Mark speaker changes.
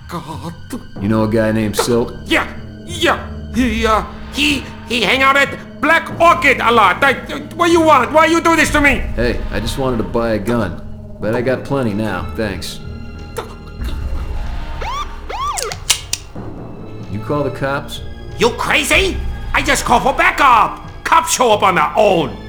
Speaker 1: God.
Speaker 2: You know a guy named Silk?
Speaker 1: Yeah. He hang out at Black Orchid a lot. What you want? Why you do this to me?
Speaker 2: Hey, I just wanted to buy a gun. But I got plenty now, thanks. You call the cops?
Speaker 1: You crazy? I just call for backup. Cops show up on their own.